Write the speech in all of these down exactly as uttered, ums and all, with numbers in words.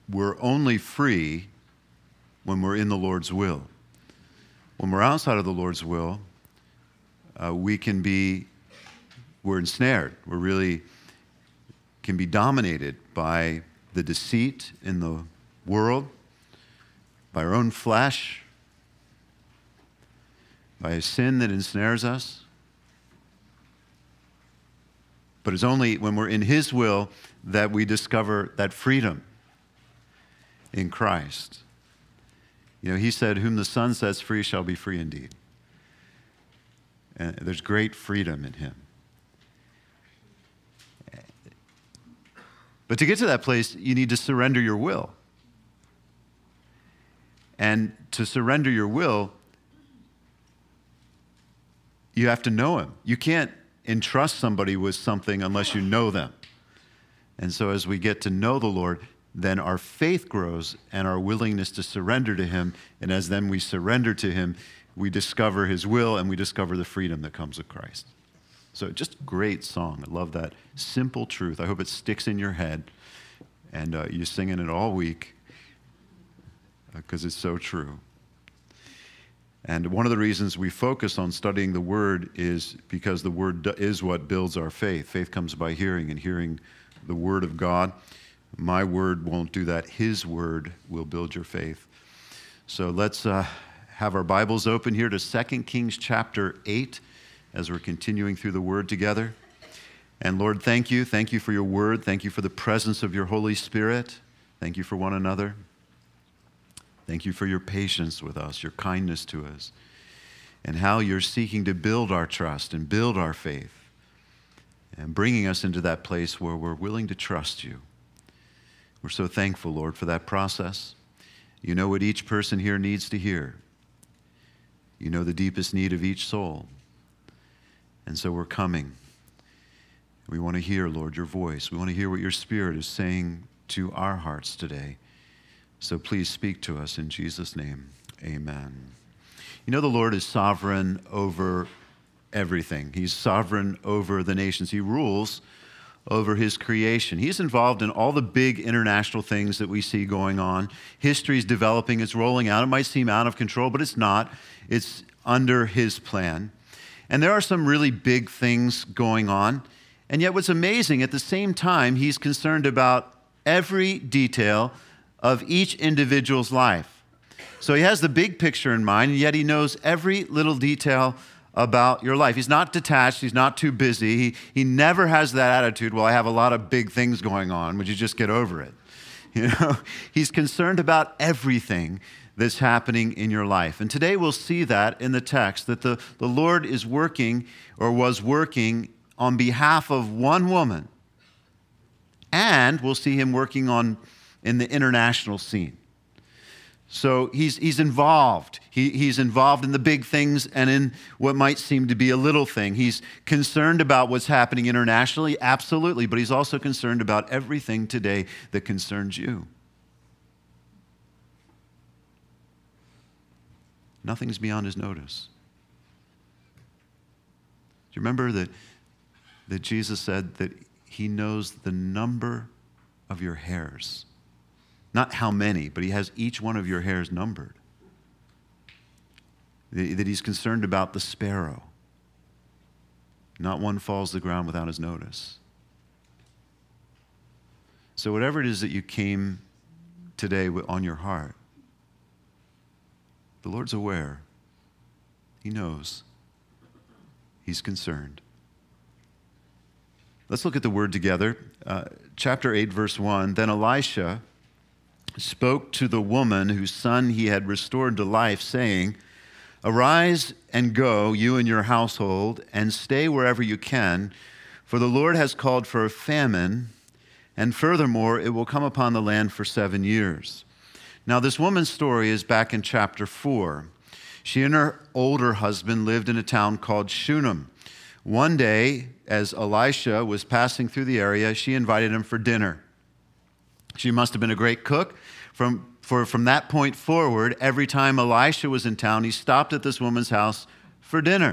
we're only free when we're in the Lord's will. When we're outside of the Lord's will, uh, we can be, we're ensnared. We're really can be dominated by the deceit in the world, by our own flesh, by a sin that ensnares us. But it's only when we're in His will that we discover that freedom in Christ. You know, He said, whom the Son sets free shall be free indeed. And there's great freedom in Him. But to get to that place, you need to surrender your will. And to surrender your will, you have to know Him. You can't entrust somebody with something unless you know them. And so as we get to know the Lord, then our faith grows and our willingness to surrender to Him. And as then we surrender to Him, we discover His will and we discover the freedom that comes with Christ. So just a great song. I love that simple truth. I hope it sticks in your head and uh, you're singing it all week because uh, it's so true. And one of the reasons we focus on studying the Word is because the Word is what builds our faith. Faith comes by hearing, and hearing the Word of God. My Word won't do that. His Word will build your faith. So let's uh, have our Bibles open here to Second Kings chapter eight as we're continuing through the Word together. And Lord, thank you. Thank you for your Word. Thank you for the presence of your Holy Spirit. Thank you for one another. Thank you for your patience with us, your kindness to us, and how you're seeking to build our trust and build our faith and bringing us into that place where we're willing to trust you. We're so thankful, Lord, for that process. You know what each person here needs to hear. You know the deepest need of each soul. And so we're coming. We want to hear, Lord, your voice. We want to hear what your Spirit is saying to our hearts today. So please speak to us in Jesus' name. Amen. You know the Lord is sovereign over everything. He's sovereign over the nations. He rules over his creation. He's involved in all the big international things that we see going on. History's developing, it's rolling out. It might seem out of control, but it's not. It's under his plan. And there are some really big things going on. And yet what's amazing, at the same time, he's concerned about every detail of each individual's life. So he has the big picture in mind, and yet he knows every little detail about your life. He's not detached. He's not too busy. He, he never has that attitude, well, I have a lot of big things going on. Would you just get over it? You know, he's concerned about everything that's happening in your life. And today we'll see that in the text, that the, the Lord is working or was working on behalf of one woman. And we'll see him working on in the international scene. So he's he's involved. He, he's involved in the big things and in what might seem to be a little thing. He's concerned about what's happening internationally, absolutely, but he's also concerned about everything today that concerns you. Nothing's beyond his notice. Do you remember that, that Jesus said that he knows the number of your hairs? Not how many, but he has each one of your hairs numbered. That he's concerned about the sparrow. Not one falls to the ground without his notice. So whatever it is that you came today on your heart, the Lord's aware. He knows. He's concerned. Let's look at the word together. Uh, chapter eight, verse one. Then Elisha spoke to the woman whose son he had restored to life, saying, Arise and go, you and your household, and stay wherever you can, for the Lord has called for a famine, and furthermore, it will come upon the land for seven years. Now, this woman's story is back in chapter four. She and her older husband lived in a town called Shunem. One day, as Elisha was passing through the area, she invited him for dinner. She must have been a great cook. From, for, from that point forward, every time Elisha was in town, he stopped at this woman's house for dinner.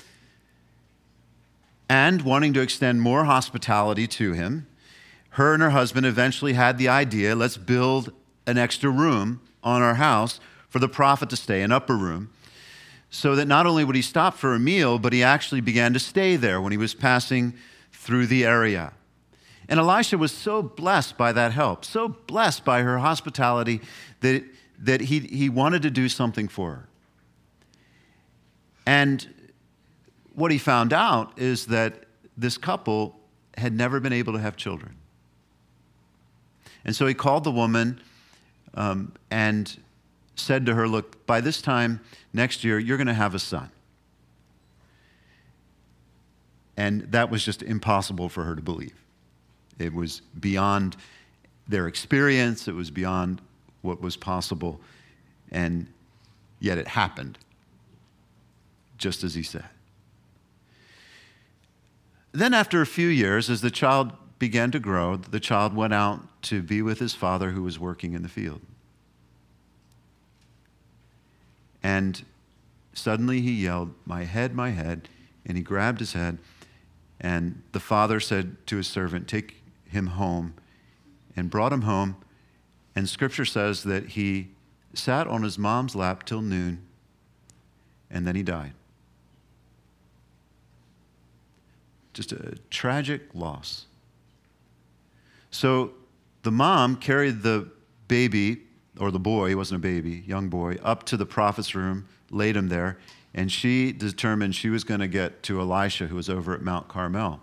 And wanting to extend more hospitality to him, her and her husband eventually had the idea, let's build an extra room on our house for the prophet to stay, an upper room, so that not only would he stop for a meal, but he actually began to stay there when he was passing through the area. And Elisha was so blessed by that help, so blessed by her hospitality that, that he, he wanted to do something for her. And what he found out is that this couple had never been able to have children. And so he called the woman um, and said to her, look, by this time next year, you're going to have a son. And that was just impossible for her to believe. It was beyond their experience. It was beyond what was possible. And yet it happened, just as he said. Then after a few years, as the child began to grow, the child went out to be with his father who was working in the field. And suddenly he yelled, "My head, my head," and he grabbed his head. And the father said to his servant, "Take him home," and brought him home. And Scripture says that he sat on his mom's lap till noon, and then he died. Just a tragic loss. So the mom carried the baby, or the boy, he wasn't a baby, young boy, up to the prophet's room, laid him there, and she determined she was going to get to Elisha, who was over at Mount Carmel.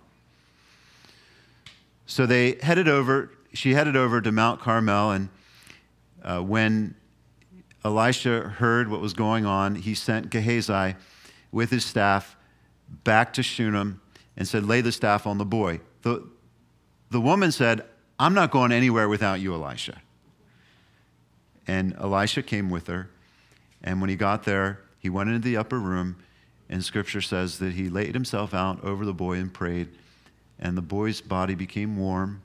So they headed over, she headed over to Mount Carmel, and uh, when Elisha heard what was going on, he sent Gehazi with his staff back to Shunem and said, "Lay the staff on the boy." The, the woman said, "I'm not going anywhere without you, Elisha." And Elisha came with her, and when he got there, he went into the upper room, and Scripture says that he laid himself out over the boy and prayed, and the boy's body became warm.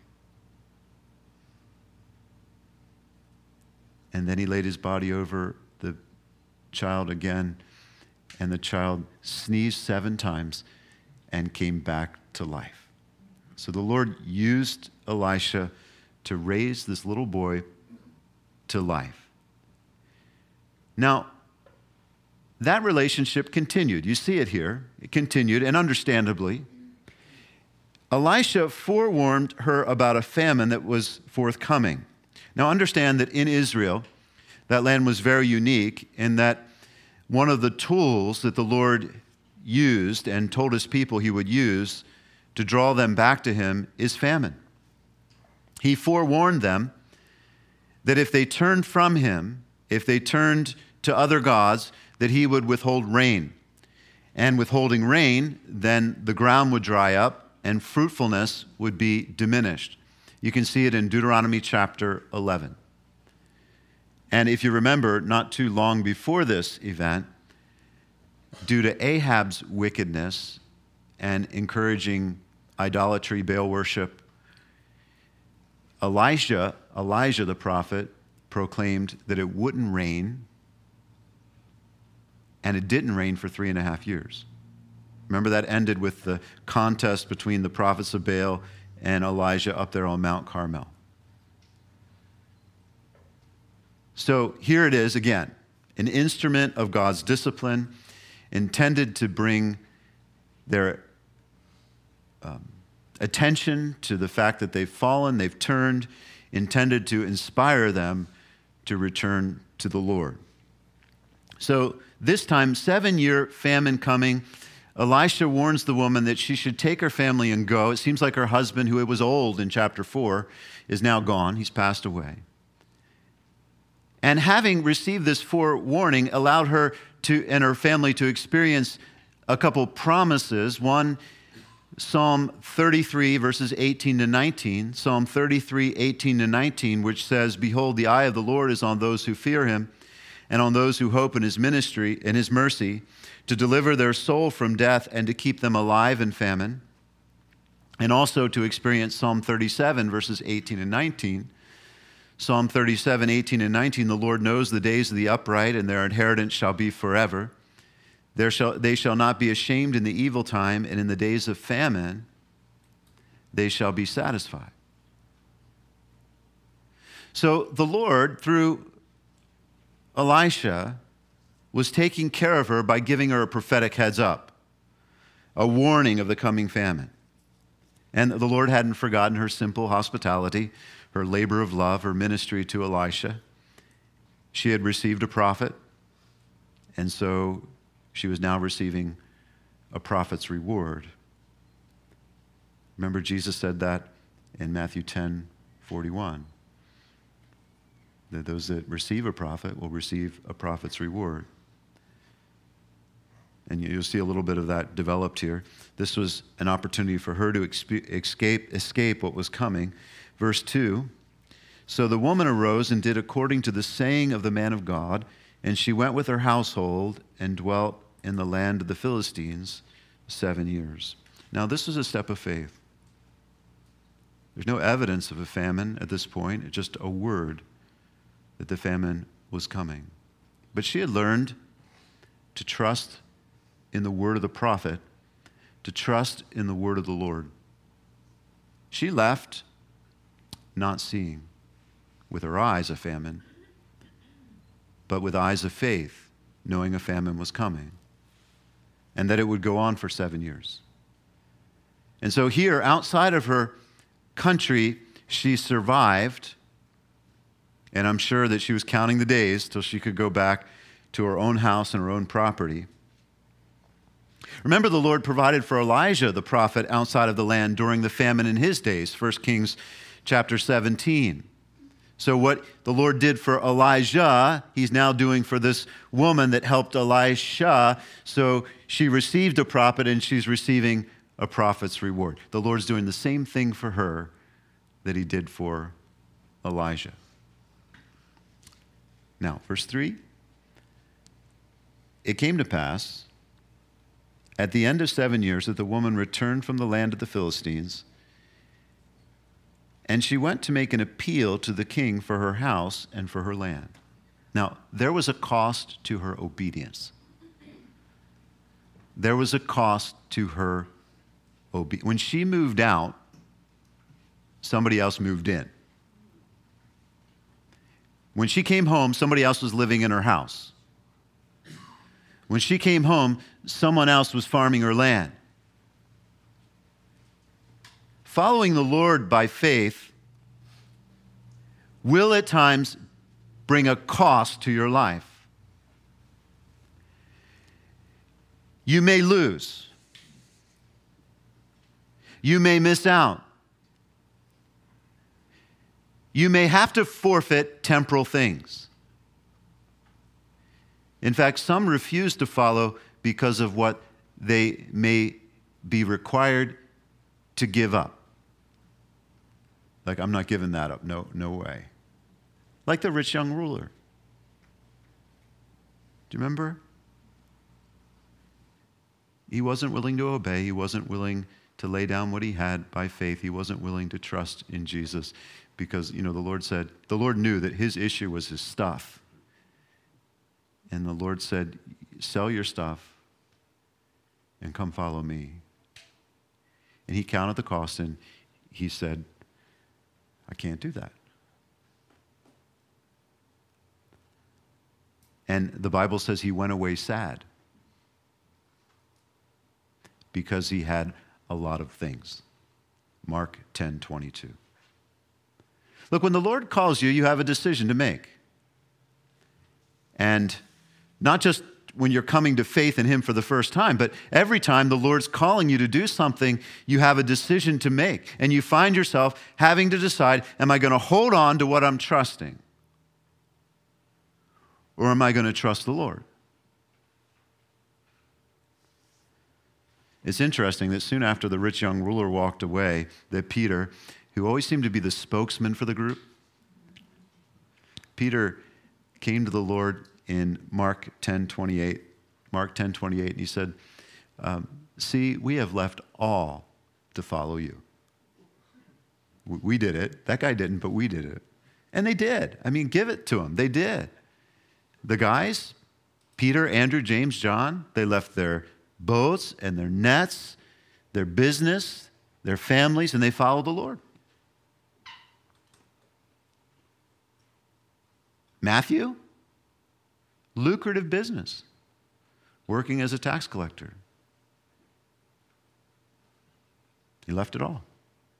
And then he laid his body over the child again, and the child sneezed seven times and came back to life. So the Lord used Elisha to raise this little boy to life. Now, that relationship continued. You see it here. It continued, and understandably. Elisha forewarned her about a famine that was forthcoming. Now, understand that in Israel, that land was very unique in that one of the tools that the Lord used and told his people he would use to draw them back to him is famine. He forewarned them that if they turned from him, if they turned to other gods, that he would withhold rain. And withholding rain, then the ground would dry up and fruitfulness would be diminished. You can see it in Deuteronomy chapter eleven. And if you remember, not too long before this event, due to Ahab's wickedness and encouraging idolatry, Baal worship, Elijah, Elijah the prophet, proclaimed that it wouldn't rain, and it didn't rain for three and a half years. Remember, that ended with the contest between the prophets of Baal and Elijah up there on Mount Carmel. So here it is again, an instrument of God's discipline intended to bring their um, attention to the fact that they've fallen, they've turned, intended to inspire them to return to the Lord. So this time, seven-year famine coming, Elisha warns the woman that she should take her family and go. It seems like her husband, who was old in chapter four, is now gone. He's passed away. And having received this forewarning, allowed her to and her family to experience a couple promises. One, Psalm thirty-three, verses eighteen to nineteen. Psalm thirty-three, eighteen to nineteen, which says, "Behold, the eye of the Lord is on those who fear him, and on those who hope in his ministry, in his mercy, to deliver their soul from death and to keep them alive in famine." And also to experience Psalm thirty-seven, verses eighteen and nineteen. Psalm thirty-seven, eighteen and nineteen, "The Lord knows the days of the upright, and their inheritance shall be forever. There shall, they shall not be ashamed in the evil time, and in the days of famine they shall be satisfied." So the Lord, through Elisha, was taking care of her by giving her a prophetic heads up, a warning of the coming famine. And the Lord hadn't forgotten her simple hospitality, her labor of love, her ministry to Elisha. She had received a prophet, and so she was now receiving a prophet's reward. Remember, Jesus said that in Matthew ten forty-one. That those that receive a prophet will receive a prophet's reward. And you'll see a little bit of that developed here. This was an opportunity for her to escape, escape what was coming. Verse two, so the woman arose and did according to the saying of the man of God, and she went with her household and dwelt in the land of the Philistines seven years. Now, this is a step of faith. There's no evidence of a famine at this point. It's just a word that the famine was coming. But she had learned to trust in the word of the prophet, to trust in the word of the Lord. She left not seeing with her eyes a famine, but with eyes of faith, knowing a famine was coming and that it would go on for seven years. And so here, outside of her country, she survived, and I'm sure that she was counting the days till she could go back to her own house and her own property. Remember, the Lord provided for Elijah, the prophet, outside of the land during the famine in his days, First Kings chapter seventeen. So what the Lord did for Elijah, he's now doing for this woman that helped Elisha. So she received a prophet, and she's receiving a prophet's reward. The Lord's doing the same thing for her that he did for Elijah. Now, verse three. It came to pass at the end of seven years that the woman returned from the land of the Philistines, and she went to make an appeal to the king for her house and for her land. Now, there was a cost to her obedience. There was a cost to her obedience. When she moved out, somebody else moved in. When she came home, somebody else was living in her house. When she came home, someone else was farming her land. Following the Lord by faith will at times bring a cost to your life. You may lose. You may miss out. You may have to forfeit temporal things. In fact, some refuse to follow because of what they may be required to give up. Like, I'm not giving that up. No, no way. Like the rich young ruler. Do you remember? He wasn't willing to obey. He wasn't willing to lay down what he had by faith. He wasn't willing to trust in Jesus because, you know, the Lord said, the Lord knew that his issue was his stuff. And the Lord said, sell your stuff and come follow me. And he counted the cost, and he said, I can't do that. And the Bible says he went away sad because he had a lot of things. Mark ten twenty-two. Look, when the Lord calls you, you have a decision to make. And not just when you're coming to faith in him for the first time, but every time the Lord's calling you to do something, you have a decision to make. And you find yourself having to decide, am I going to hold on to what I'm trusting? Or am I going to trust the Lord? It's interesting that soon after the rich young ruler walked away, that Peter, who always seemed to be the spokesman for the group, Peter came to the Lord in Mark ten twenty-eight, Mark ten twenty-eight, and he said, um, see, we have left all to follow you. We did it. That guy didn't, but we did it. And they did. I mean, give it to them. They did. The guys, Peter, Andrew, James, John, they left their boats and their nets, their business, their families, and they followed the Lord. Matthew? Lucrative business, working as a tax collector. He left it all.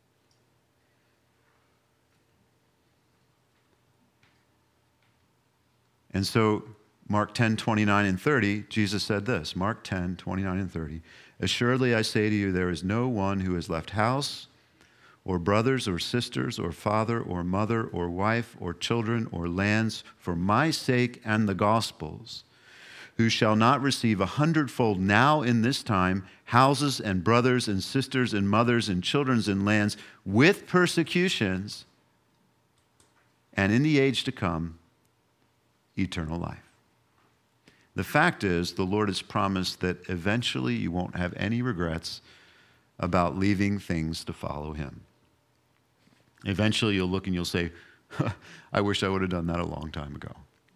And so, Mark ten, twenty-nine and thirty, Jesus said this, Mark ten, twenty-nine and thirty, assuredly I say to you, there is no one who has left house or brothers or sisters or father or mother or wife or children or lands for my sake and the gospel's, who shall not receive a hundredfold now in this time houses and brothers and sisters and mothers and children and lands with persecutions, and in the age to come, eternal life. The fact is, the Lord has promised that eventually you won't have any regrets about leaving things to follow him. Eventually you'll look and you'll say, I wish I would have done that a long time ago.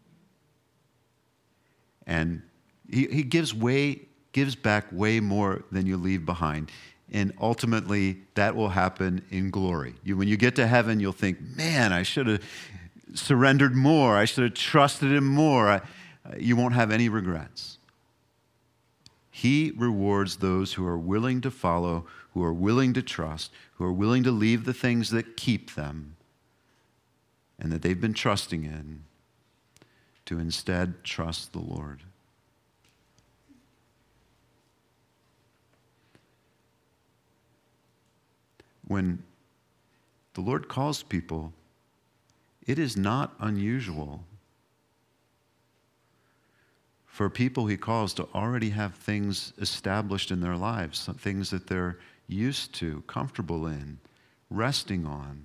And he, he gives way, gives back way more than you leave behind. And ultimately, that will happen in glory. You, when you get to heaven, you'll think, man, I should have surrendered more. I should have trusted him more. I, you won't have any regrets. He rewards those who are willing to follow, who are willing to trust, who are willing to leave the things that keep them and that they've been trusting in, to instead trust the Lord. When the Lord calls people, it is not unusual for people he calls to already have things established in their lives, some things that they're used to, comfortable in, resting on.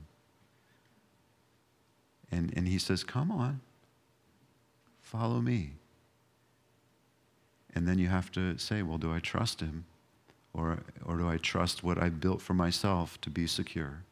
And, and he says, come on, follow me. And then you have to say, well, do I trust him? Or, or do I trust what I've built for myself to be secure?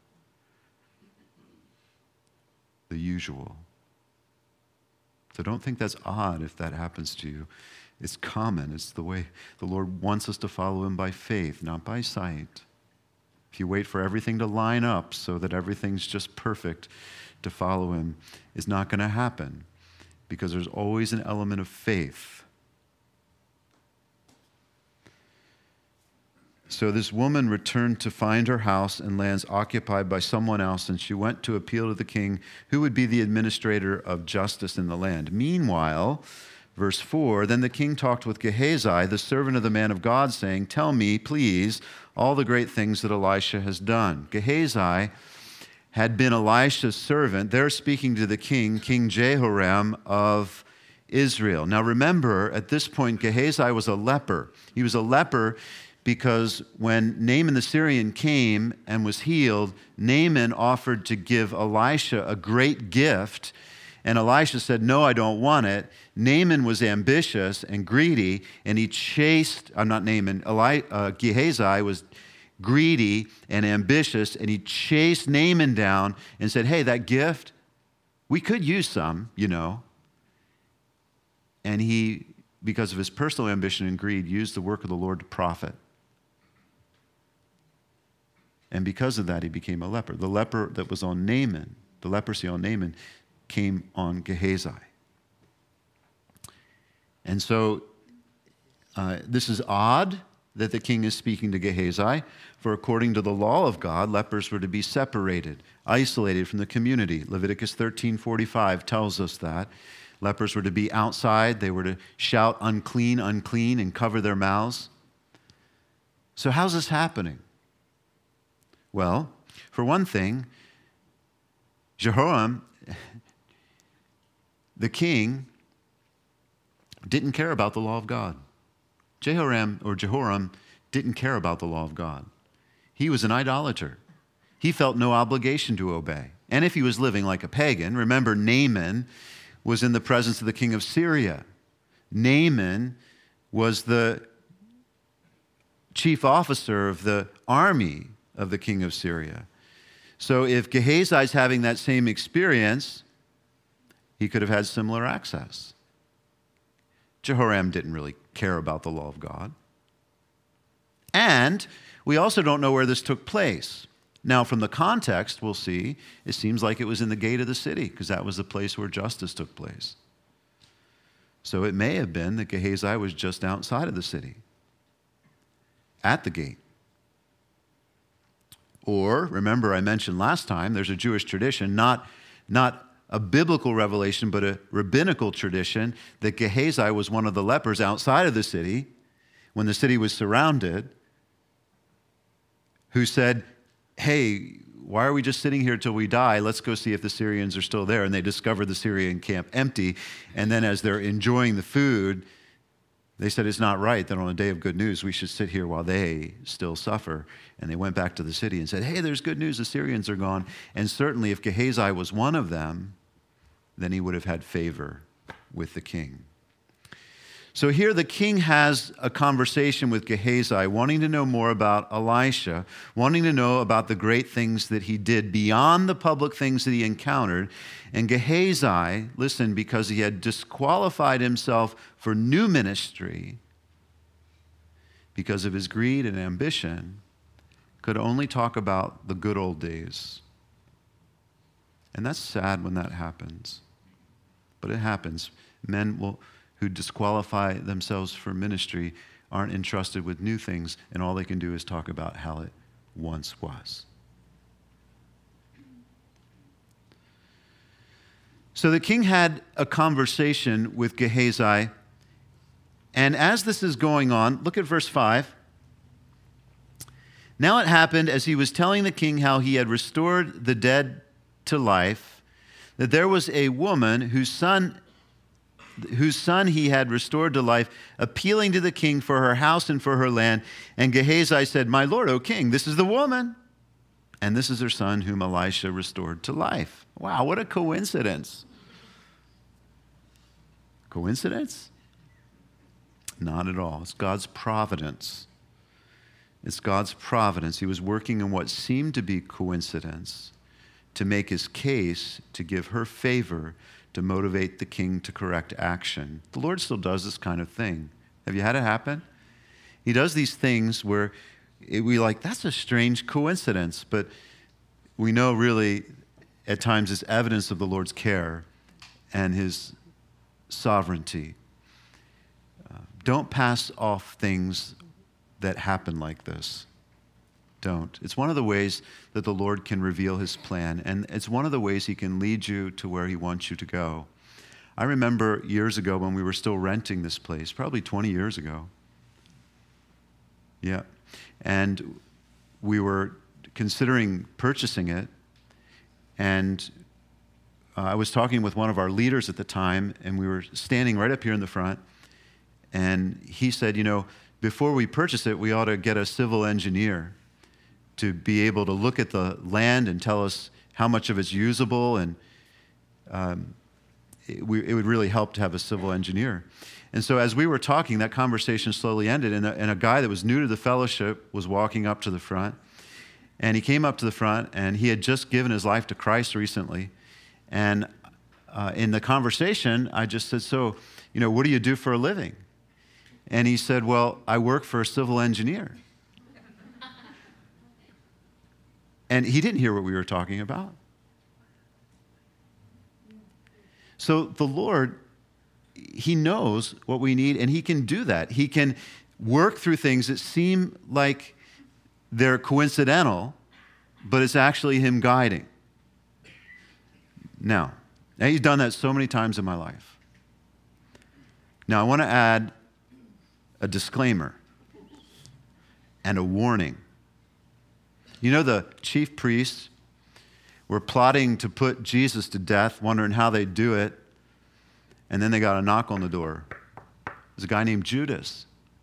The usual. So don't think that's odd if that happens to you. It's common. It's the way the Lord wants us to follow him, by faith, not by sight. If you wait for everything to line up so that everything's just perfect to follow him, it's not going to happen, because there's always an element of faith. So this woman returned to find her house and lands occupied by someone else, and she went to appeal to the king, who would be the administrator of justice in the land. Meanwhile, verse four, then the king talked with Gehazi, the servant of the man of God, saying, tell me, please, all the great things that Elisha has done. Gehazi had been Elisha's servant. They're speaking to the king, King Jehoram of Israel. Now remember, at this point, Gehazi was a leper. He was a leper because when Naaman the Syrian came and was healed, Naaman offered to give Elisha a great gift, and Elisha said, no, I don't want it. Naaman was ambitious and greedy, and he chased, I'm not Naaman, Eli, uh, Gehazi was greedy and ambitious, and he chased Naaman down and said, hey, that gift, we could use some, you know. And he, because of his personal ambition and greed, used the work of the Lord to profit. And because of that, he became a leper. The leper that was on Naaman, the leprosy on Naaman, came on Gehazi. And so uh, this is odd that the king is speaking to Gehazi, for according to the law of God, lepers were to be separated, isolated from the community. Leviticus thirteen forty-five tells us that. Lepers were to be outside. They were to shout, unclean, unclean, and cover their mouths. So how's this happening? Well, for one thing, Jehoram, the king, didn't care about the law of God. Jehoram, or Jehoram, didn't care about the law of God. He was an idolater. He felt no obligation to obey. And if he was living like a pagan, remember Naaman was in the presence of the king of Syria. Naaman was the chief officer of the army of the king of Syria. So if Gehazi's having that same experience, he could have had similar access. Jehoram didn't really care about the law of God. And we also don't know where this took place. Now, from the context, we'll see, it seems like it was in the gate of the city, because that was the place where justice took place. So it may have been that Gehazi was just outside of the city, at the gate. Or, remember I mentioned last time, there's a Jewish tradition, not, not a biblical revelation, but a rabbinical tradition, that Gehazi was one of the lepers outside of the city, when the city was surrounded, who said, hey, why are we just sitting here till we die? Let's go see if the Syrians are still there. And they discovered the Syrian camp empty. And then as they're enjoying the food, they said, it's not right that on a day of good news, we should sit here while they still suffer. And they went back to the city and said, hey, there's good news, the Syrians are gone. And certainly if Gehazi was one of them, then he would have had favor with the king. So here the king has a conversation with Gehazi, wanting to know more about Elisha, wanting to know about the great things that he did beyond the public things that he encountered. And Gehazi, listen, because he had disqualified himself for new ministry because of his greed and ambition, could only talk about the good old days. And that's sad when that happens. But it happens. Men will... who disqualify themselves for ministry aren't entrusted with new things, and all they can do is talk about how it once was. So the king had a conversation with Gehazi, and as this is going on, look at verse five. Now it happened, as he was telling the king how he had restored the dead to life, that there was a woman whose son whose son he had restored to life, appealing to the king for her house and for her land. And Gehazi said, my lord, O king, this is the woman, and this is her son whom Elisha restored to life. Wow, what a coincidence. Coincidence? Not at all. It's God's providence. It's God's providence. He was working in what seemed to be coincidence to make his case, to give her favor, to motivate the king to correct action. The Lord still does this kind of thing. Have you had it happen? He does these things where we like, that's a strange coincidence, but we know really at times it's evidence of the Lord's care and his sovereignty. Uh, don't pass off things that happen like this. Don't. It's one of the ways that the Lord can reveal his plan, and it's one of the ways he can lead you to where he wants you to go. I remember years ago when we were still renting this place, probably twenty years ago. Yeah. And we were considering purchasing it, and uh, I was talking with one of our leaders at the time, and we were standing right up here in the front, and he said, you know, before we purchase it, we ought to get a civil engineer to be able to look at the land and tell us how much of it's usable, and um, it, we, it would really help to have a civil engineer. And so as we were talking, that conversation slowly ended, and a, and a guy that was new to the fellowship was walking up to the front, and he came up to the front, and he had just given his life to Christ recently, and uh, in the conversation, I just said, so, you know, what do you do for a living? And he said, well, I work for a civil engineer. And he didn't hear what we were talking about. So the Lord, he knows what we need, and he can do that. He can work through things that seem like they're coincidental, but it's actually him guiding. Now, now he's done that so many times in my life. Now I want to add a disclaimer and a warning. You know, the chief priests were plotting to put Jesus to death, wondering how they'd do it, and then they got a knock on the door. There's a guy named Judas.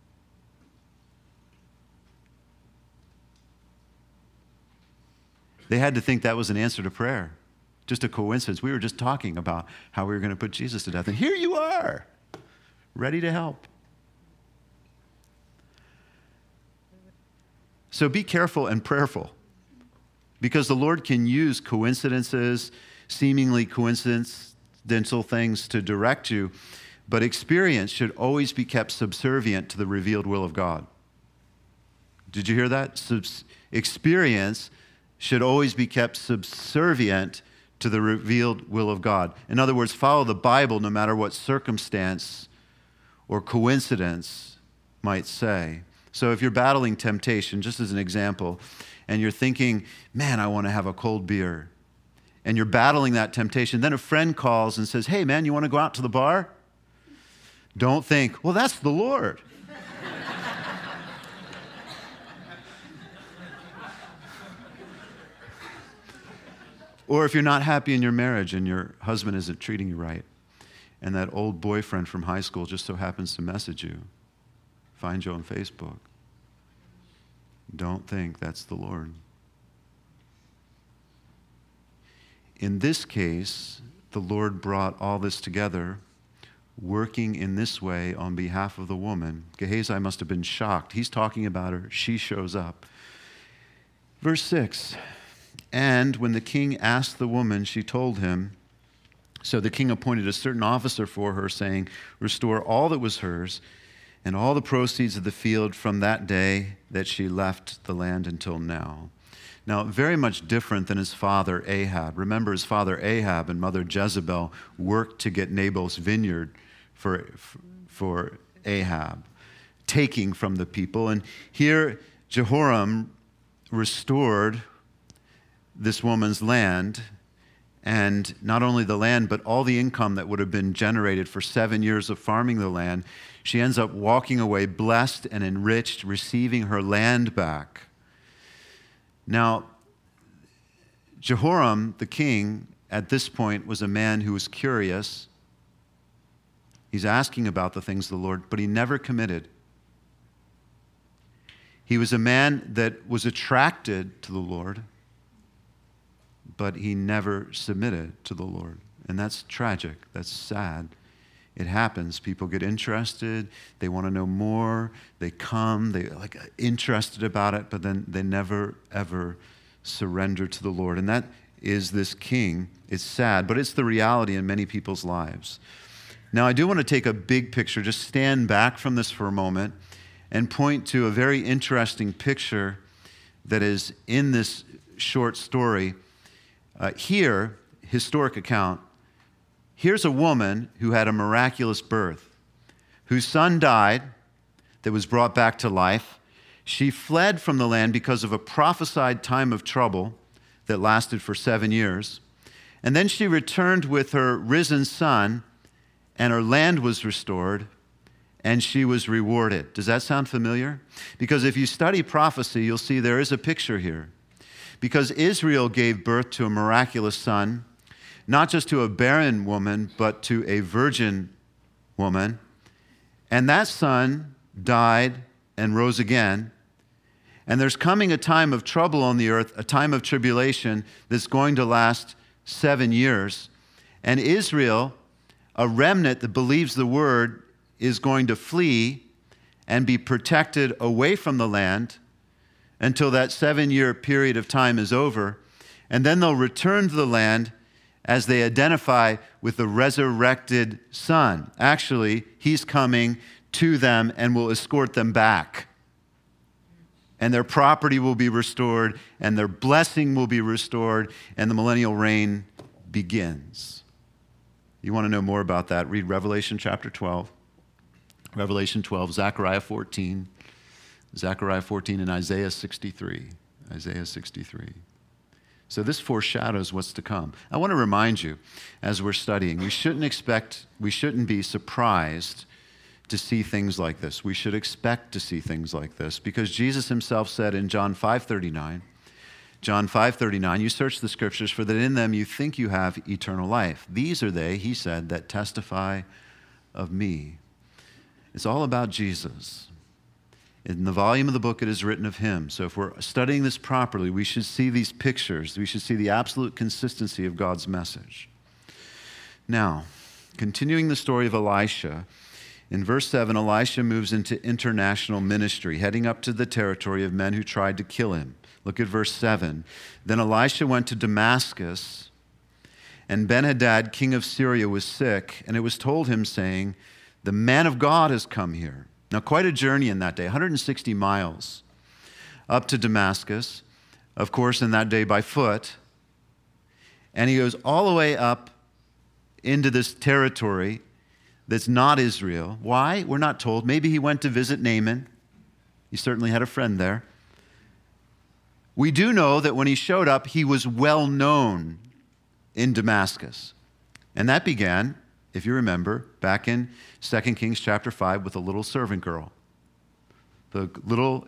They had to think that was an answer to prayer. Just a coincidence. We were just talking about how we were going to put Jesus to death, and here you are, ready to help. So be careful and prayerful, because the Lord can use coincidences, seemingly coincidental things to direct you, but experience should always be kept subservient to the revealed will of God. Did you hear that? Subs- experience should always be kept subservient to the revealed will of God. In other words, follow the Bible no matter what circumstance or coincidence might say. So if you're battling temptation, just as an example, and you're thinking, man, I want to have a cold beer, and you're battling that temptation, then a friend calls and says, hey, man, you want to go out to the bar? Don't think, well, that's the Lord. Or if you're not happy in your marriage and your husband isn't treating you right, and that old boyfriend from high school just so happens to message you, find you on Facebook, don't think that's the Lord. In this case, the Lord brought all this together, working in this way on behalf of the woman. Gehazi must have been shocked. He's talking about her. She shows up. Verse six, and when the king asked the woman, she told him. So the king appointed a certain officer for her, saying, restore all that was hers and all the proceeds of the field from that day that she left the land until now. Now, very much different than his father Ahab. Remember, his father Ahab and mother Jezebel worked to get Nabal's vineyard for, for Ahab, taking from the people. And here, Jehoram restored this woman's land, and not only the land, but all the income that would have been generated for seven years of farming the land. She ends up walking away blessed and enriched, receiving her land back. Now, Jehoram, the king, at this point was a man who was curious. He's asking about the things of the Lord, but he never committed. He was a man that was attracted to the Lord, but he never submitted to the Lord. And that's tragic. That's sad. It happens. People get interested. They want to know more. They come. They're like interested about it, but then they never, ever surrender to the Lord. And that is this king. It's sad, but it's the reality in many people's lives. Now, I do want to take a big picture, just stand back from this for a moment and point to a very interesting picture that is in this short story. Uh, here, historic account, here's a woman who had a miraculous birth, whose son died, that was brought back to life. She fled from the land because of a prophesied time of trouble that lasted for seven years. And then she returned with her risen son, and her land was restored, and she was rewarded. Does that sound familiar? Because if you study prophecy, you'll see there is a picture here. Because Israel gave birth to a miraculous son, not just to a barren woman, but to a virgin woman. And that son died and rose again. And there's coming a time of trouble on the earth, a time of tribulation that's going to last seven years. And Israel, a remnant that believes the word, is going to flee and be protected away from the land until that seven-year period of time is over. And then they'll return to the land as they identify with the resurrected son. Actually, he's coming to them and will escort them back. And their property will be restored, and their blessing will be restored, and the millennial reign begins. You want to know more about that? Read Revelation chapter twelve. Revelation twelve, Zechariah fourteen. Zechariah fourteen and Isaiah sixty-three. Isaiah sixty-three. So this foreshadows what's to come. I want to remind you, as we're studying, we shouldn't expect, we shouldn't be surprised to see things like this. We should expect to see things like this because Jesus himself said in John five thirty-nine, John five thirty-nine, you search the scriptures for that in them you think you have eternal life. These are they, he said, that testify of me. It's all about Jesus. In the volume of the book, it is written of him. So if we're studying this properly, we should see these pictures. We should see the absolute consistency of God's message. Now, continuing the story of Elisha, in verse seven, Elisha moves into international ministry, heading up to the territory of men who tried to kill him. Look at verse seven. Then Elisha went to Damascus, and Ben-Hadad, king of Syria, was sick, and it was told him, saying, the man of God has come here. Now, quite a journey in that day, one hundred sixty miles up to Damascus. of course, in that day by foot. And he goes all the way up into this territory that's not Israel. Why? We're not told. Maybe he went to visit Naaman. He certainly had a friend there. We do know that when he showed up, he was well known in Damascus. And that began, if you remember, back in Second Kings chapter five with a little servant girl. The little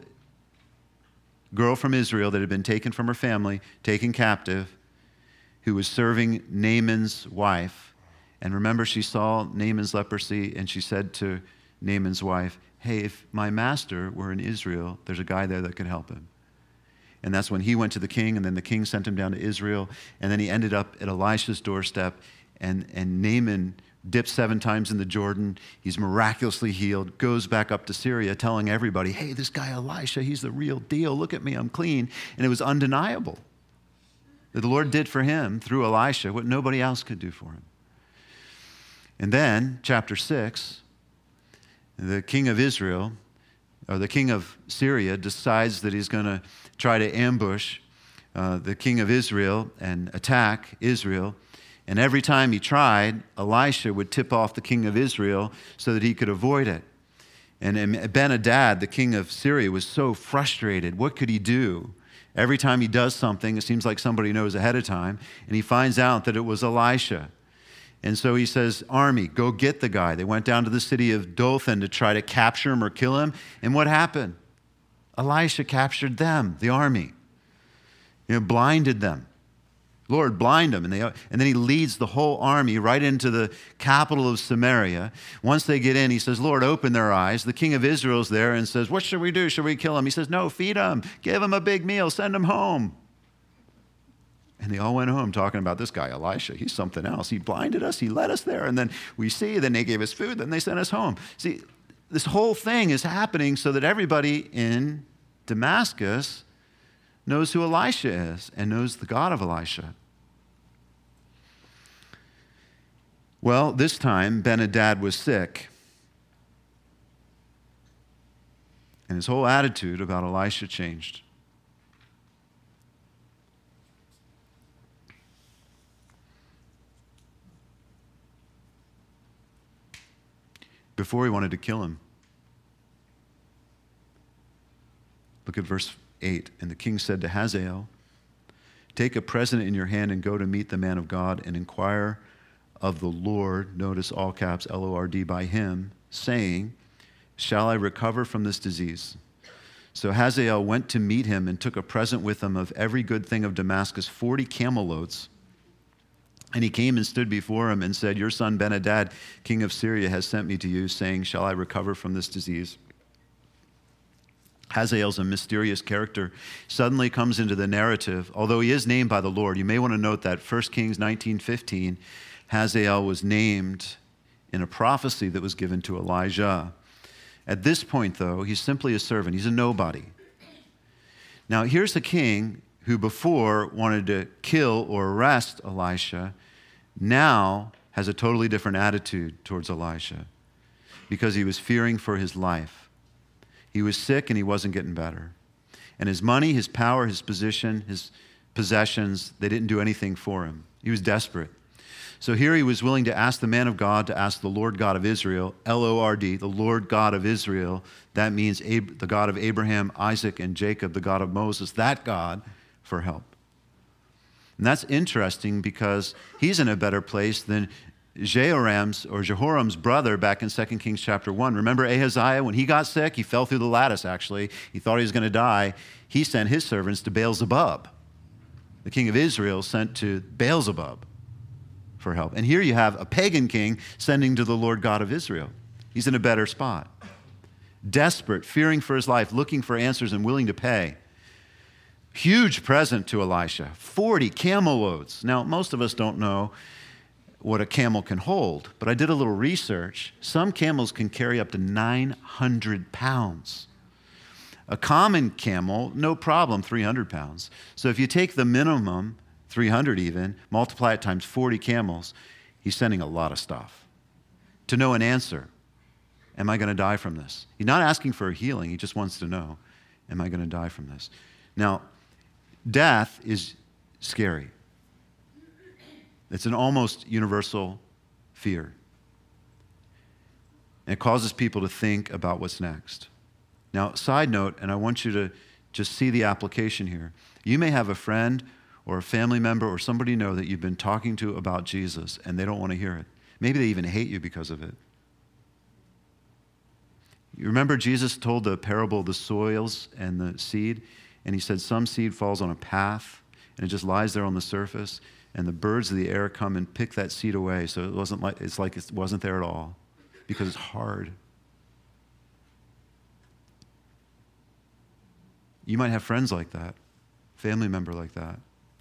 girl from Israel that had been taken from her family, taken captive, who was serving Naaman's wife. And remember, she saw Naaman's leprosy, and she said to Naaman's wife, hey, if my master were in Israel, there's a guy there that could help him. And that's when he went to the king, and then the king sent him down to Israel, and then he ended up at Elisha's doorstep, and, and Naaman dips seven times in the Jordan. He's miraculously healed, goes back up to Syria, telling everybody, hey, this guy Elisha, he's the real deal. Look at me, I'm clean. And it was undeniable that the Lord did for him through Elisha what nobody else could do for him. And then, chapter six, the king of Israel, or the king of Syria, decides that he's going to try to ambush uh, the king of Israel and attack Israel. And every time he tried, Elisha would tip off the king of Israel so that he could avoid it. And Ben-Hadad, the king of Syria, was so frustrated. What could he do? Every time he does something, it seems like somebody knows ahead of time, and he finds out that it was Elisha. And so he says, army, go get the guy. They went down to the city of Dothan to try to capture him or kill him. And what happened? Elisha captured them, the army. You know, blinded them. Lord, blind them. And, they, and then he leads the whole army right into the capital of Samaria. Once they get in, he says, Lord, open their eyes. The king of Israel's there and says, what should we do? Should we kill him? He says, no, feed him. Give him a big meal. Send him home. And they all went home talking about this guy, Elisha. He's something else. He blinded us. He led us there. And then we see, then they gave us food. Then they sent us home. See, this whole thing is happening so that everybody in Damascus knows who Elisha is and knows the God of Elisha. Well, this time, Ben-Hadad was sick. And his whole attitude about Elisha changed. Before he wanted to kill him. Look at verse eight. And the king said to Hazael, take a present in your hand and go to meet the man of God and inquire of the Lord, notice all caps, L O R D, by him, saying, shall I recover from this disease? So Hazael went to meet him and took a present with him of every good thing of Damascus, forty camel loads. And he came and stood before him and said, your son Ben-Hadad, king of Syria, has sent me to you, saying, shall I recover from this disease? Hazael's a mysterious character. Suddenly comes into the narrative, although he is named by the Lord. You may want to note that First Kings nineteen fifteen, Hazael was named in a prophecy that was given to Elijah. At this point, though, he's simply a servant. He's a nobody. Now, here's the king who before wanted to kill or arrest Elisha, now has a totally different attitude towards Elisha because he was fearing for his life. He was sick and he wasn't getting better. And his money, his power, his position, his possessions, they didn't do anything for him. He was desperate. So here he was willing to ask the man of God, to ask the Lord God of Israel, L O R D, the Lord God of Israel. That means Ab- the God of Abraham, Isaac, and Jacob, the God of Moses, that God, for help. And that's interesting because he's in a better place than Jehoram's or Jehoram's brother back in Second Kings chapter one. Remember Ahaziah, when he got sick, he fell through the lattice actually. He thought he was going to die. He sent his servants to Baal-zebub. The king of Israel sent to Baal-zebub for help. And here you have a pagan king sending to the Lord God of Israel. He's in a better spot. Desperate, fearing for his life, looking for answers and willing to pay. Huge present to Elisha, forty camel loads. Now, most of us don't know what a camel can hold, but I did a little research. Some camels can carry up to nine hundred pounds. A common camel, no problem, three hundred pounds. So if you take the minimum, three hundred even, multiply it times forty camels, he's sending a lot of stuff. To know an answer, am I going to die from this? He's not asking for a healing, he just wants to know, am I going to die from this? Now, Death is scary. It's an almost universal fear. And it causes people to think about what's next. Now, side note, and I want you to just see the application here. You may have a friend or a family member or somebody you know that you've been talking to about Jesus and they don't want to hear it. Maybe they even hate you because of it. You remember Jesus told the parable of the soils and the seed, and he said some seed falls on a path and it just lies there on the surface, and the birds of the air come and pick that seed away. So it wasn't like it's like it wasn't there at all because it's hard. You might have friends like that, family member like that.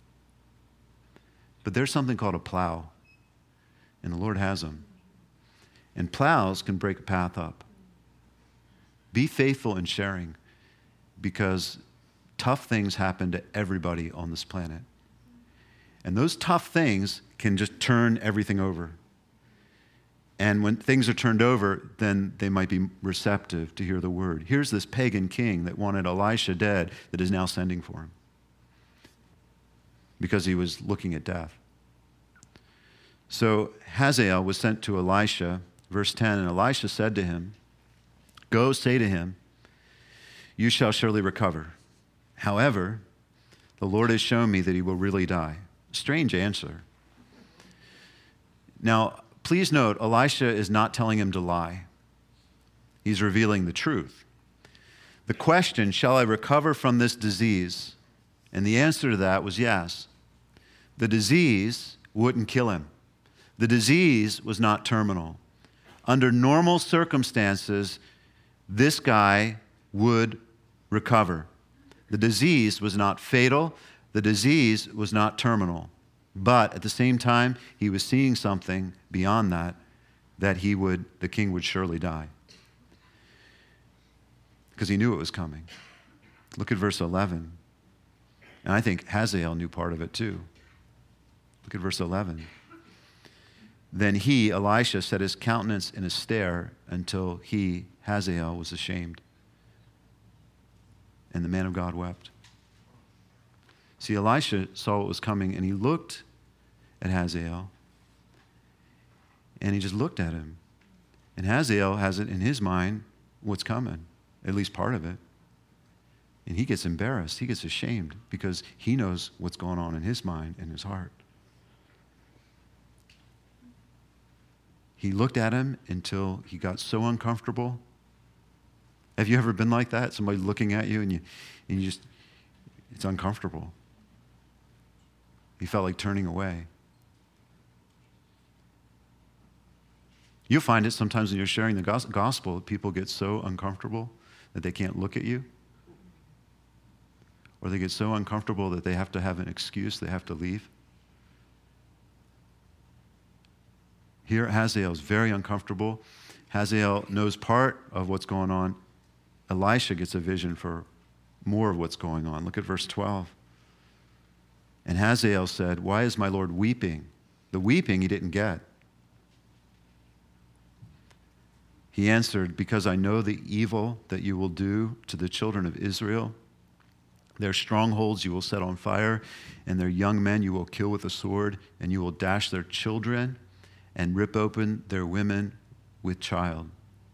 But there's something called a plow, and the Lord has them. And plows can break a path up. Be faithful in sharing, because tough things happen to everybody on this planet. And those tough things can just turn everything over. And when things are turned over, then they might be receptive to hear the word. Here's this pagan king that wanted Elisha dead that is now sending for him because he was looking at death. So Hazael was sent to Elisha, verse ten, and Elisha said to him, "Go say to him, you shall surely recover. However, the Lord has shown me that he will really die." Strange answer. Now, please note, Elisha is not telling him to lie. He's revealing the truth. The question, shall I recover from this disease? And the answer to that was yes. The disease wouldn't kill him. The disease was not terminal. Under normal circumstances, this guy would recover. The disease was not fatal. The disease was not terminal. But at the same time, he was seeing something beyond that, that he would, the king would surely die. Because he knew it was coming. Look at verse eleven. And I think Hazael knew part of it too. Look at verse eleven. Then he, Elisha, set his countenance in a stare until he, Hazael, was ashamed. And the man of God wept. See, Elisha saw what was coming, and he looked at Hazael, and he just looked at him. And Hazael has it in his mind what's coming, at least part of it. And he gets embarrassed. He gets ashamed because he knows what's going on in his mind and his heart. He looked at him until he got so uncomfortable. Have you ever been like that? Somebody looking at you and you, and you just, it's uncomfortable. He felt like turning away. You'll find it sometimes when you're sharing the gospel, people get so uncomfortable that they can't look at you. Or they get so uncomfortable that they have to have an excuse, they have to leave. Here, Hazael is very uncomfortable. Hazael knows part of what's going on. Elisha gets a vision for more of what's going on. Look at verse twelve. And Hazael said, "Why is my Lord weeping?" The weeping he didn't get. He answered, "Because I know the evil that you will do to the children of Israel. Their strongholds you will set on fire, and their young men you will kill with a sword, and you will dash their children and rip open their women with child."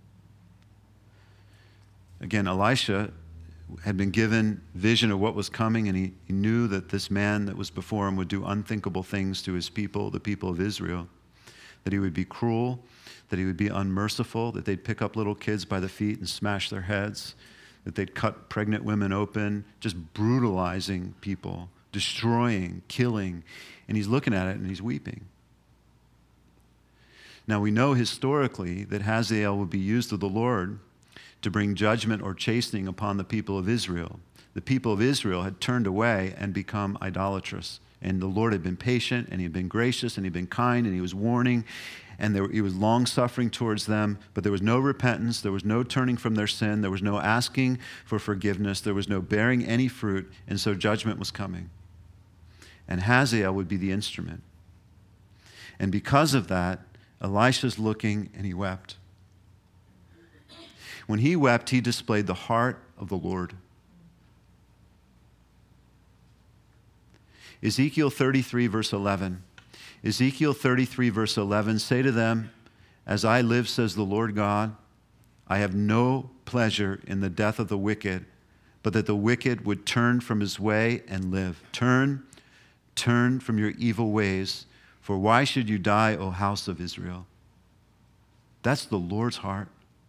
Again, Elisha had been given vision of what was coming, and he, he knew that this man that was before him would do unthinkable things to his people, the people of Israel, that he would be cruel, that he would be unmerciful, that they'd pick up little kids by the feet and smash their heads, that they'd cut pregnant women open, just brutalizing people, destroying, killing. And he's looking at it and he's weeping. Now we know historically that Hazael would be used of the Lord to bring judgment or chastening upon the people of Israel. The people of Israel had turned away and become idolatrous. And the Lord had been patient, and he had been gracious, and he had been kind, and he was warning, and there, he was long-suffering towards them, but there was no repentance, there was no turning from their sin, there was no asking for forgiveness, there was no bearing any fruit, and so judgment was coming. And Hazael would be the instrument. And because of that, Elisha's looking, and he wept. When he wept, he displayed the heart of the Lord. Ezekiel thirty-three, verse eleven. Ezekiel thirty-three, verse eleven, say to them, as I live, says the Lord God, I have no pleasure in the death of the wicked, but that the wicked would turn from his way and live. Turn, turn from your evil ways, for why should you die, O house of Israel? That's the Lord's heart.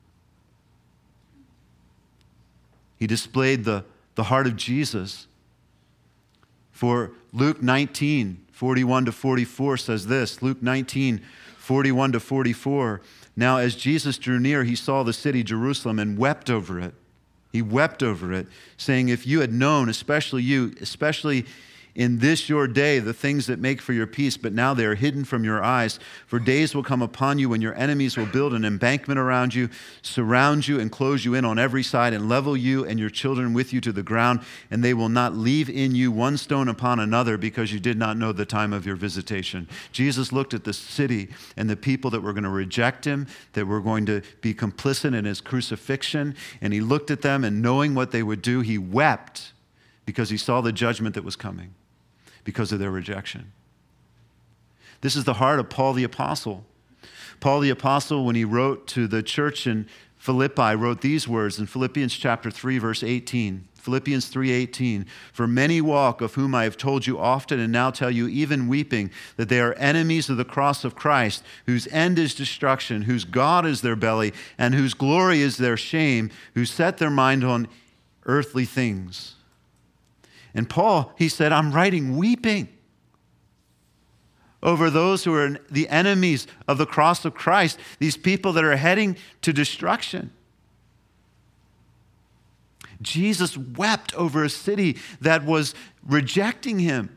He displayed the, the heart of Jesus. For Luke nineteen, forty-one to forty-four says this, Luke nineteen, forty-one to forty-four, now as Jesus drew near, he saw the city Jerusalem and wept over it. He wept over it, saying, if you had known, especially you, especially in this your day, the things that make for your peace, but now they are hidden from your eyes. For days will come upon you when your enemies will build an embankment around you, surround you and close you in on every side, and level you and your children with you to the ground, and they will not leave in you one stone upon another, because you did not know the time of your visitation. Jesus looked at the city and the people that were going to reject him, that were going to be complicit in his crucifixion, and he looked at them, and knowing what they would do, he wept because he saw the judgment that was coming because of their rejection. This is the heart of Paul the Apostle. Paul the Apostle, when he wrote to the church in Philippi, wrote these words in Philippians chapter three, verse eighteen. Philippians three eighteen, for many walk, of whom I have told you often and now tell you, even weeping, that they are enemies of the cross of Christ, whose end is destruction, whose God is their belly, and whose glory is their shame, who set their mind on earthly things. And Paul, he said, I'm writing weeping over those who are the enemies of the cross of Christ, these people that are heading to destruction. Jesus wept over a city that was rejecting him.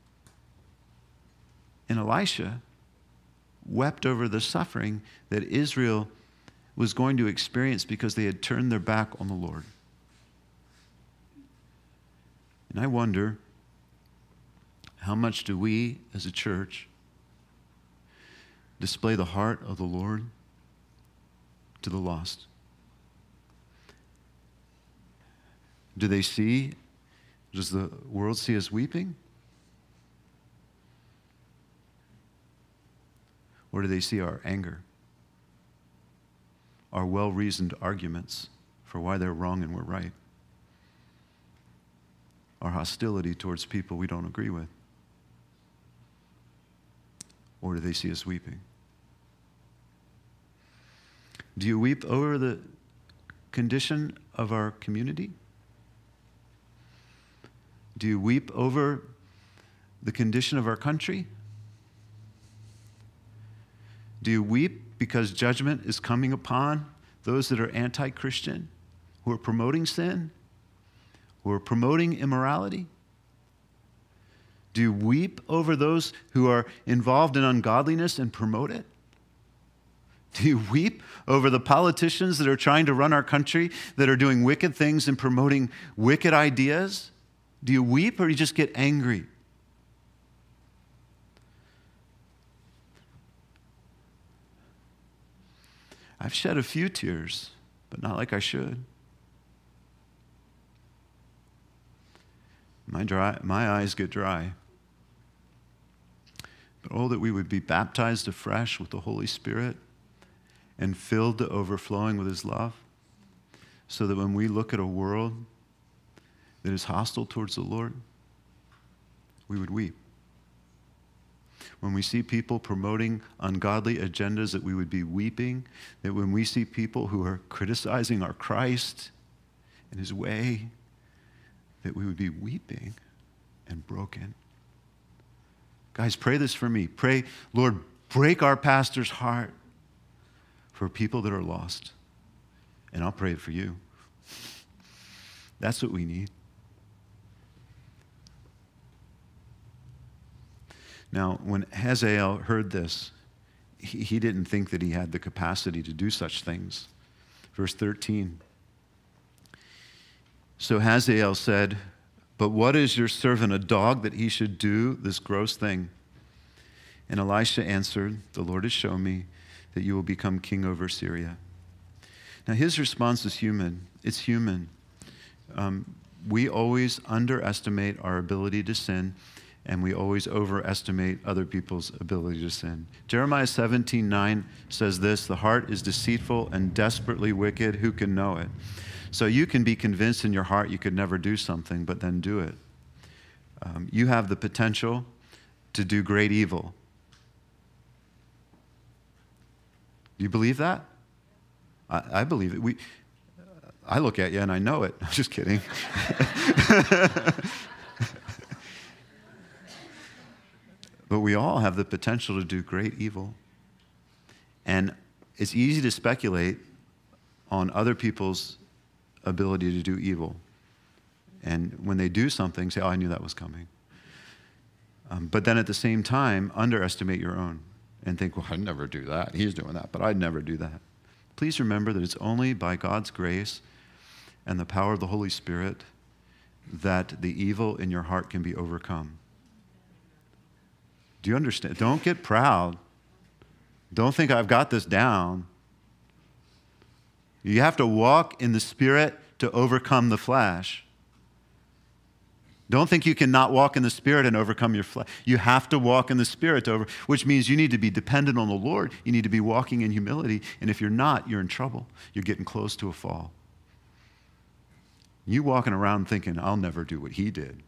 And Elisha wept over the suffering that Israel was going to experience because they had turned their back on the Lord. And I wonder, how much do we as a church display the heart of the Lord to the lost? Do they see, does the world see us weeping? Or do they see our anger? Our well-reasoned arguments for why they're wrong and we're right? Our hostility towards people we don't agree with? Or do they see us weeping? Do you weep over the condition of our community? Do you weep over the condition of our country? Do you weep because judgment is coming upon those that are anti-Christian, who are promoting sin, who are promoting immorality? Do you weep over those who are involved in ungodliness and promote it? Do you weep over the politicians that are trying to run our country, that are doing wicked things and promoting wicked ideas? Do you weep, or do you just get angry? I've shed a few tears, but not like I should. My dry, my eyes get dry. But oh, that we would be baptized afresh with the Holy Spirit and filled to overflowing with his love, so that when we look at a world that is hostile towards the Lord, we would weep. When we see people promoting ungodly agendas, that we would be weeping. That when we see people who are criticizing our Christ and his way, that we would be weeping and broken. Guys, pray this for me. Pray, Lord, break our pastor's heart for people that are lost. And I'll pray it for you. That's what we need. Now, when Hazael heard this, he, he didn't think that he had the capacity to do such things. Verse thirteen. So Hazael said, but what is your servant, a dog, that he should do this gross thing? And Elisha answered, the Lord has shown me that you will become king over Syria. Now his response is human. It's human. Um, we always underestimate our ability to sin, and we always overestimate other people's ability to sin. Jeremiah seventeen nine says this, the heart is deceitful and desperately wicked. Who can know it? So you can be convinced in your heart you could never do something, but then do it. Um, you have the potential to do great evil. Do you believe that? I, I believe it. We, I look at you and I know it. I'm just kidding. But we all have the potential to do great evil. And it's easy to speculate on other people's ability to do evil. And when they do something, say, oh, I knew that was coming. Um, but then at the same time, underestimate your own and think, well, I'd never do that. He's doing that, but I'd never do that. Please remember that it's only by God's grace and the power of the Holy Spirit that the evil in your heart can be overcome. Do you understand? Don't get proud. Don't think I've got this down. You have to walk in the Spirit to overcome the flesh. Don't think you can not walk in the Spirit and overcome your flesh. You have to walk in the Spirit, to over, which means you need to be dependent on the Lord. You need to be walking in humility. And if you're not, you're in trouble. You're getting close to a fall. You walking around thinking, I'll never do what he did.